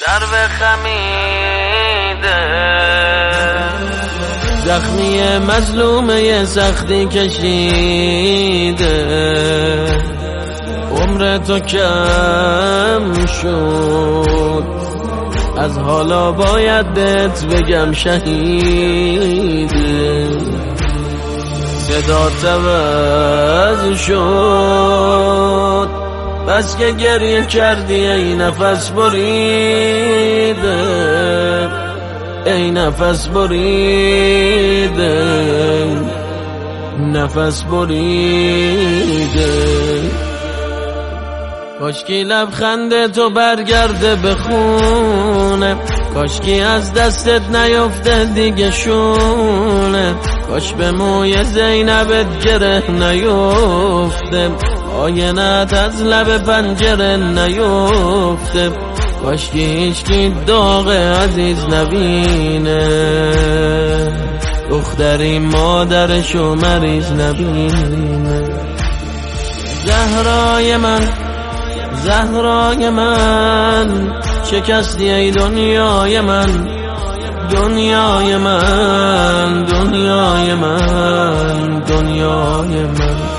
ضربه خمیده، زخمی مظلومه سختی کشیده، عمر تو کم شد، از حالا باید بهت بگم شهیده. صدات عوض شد بس که گریه کردی ای نفس بریده، ای نفس بریده، نفس بریده. کاشکی لبخند تو برگرده به خونه، کاشکی از دستت نیفته دیگه شونه، کاش به موی زینبت گره نیفته، آینت از لب پنجره نیفته، کاشکی هیچکی داغ عزیز نبینه، دختری مادرشو مریض نبینه. زهرای من، زهرای من، شکستی ای دنیای من، دنیای من، دنیای من، دنیای من.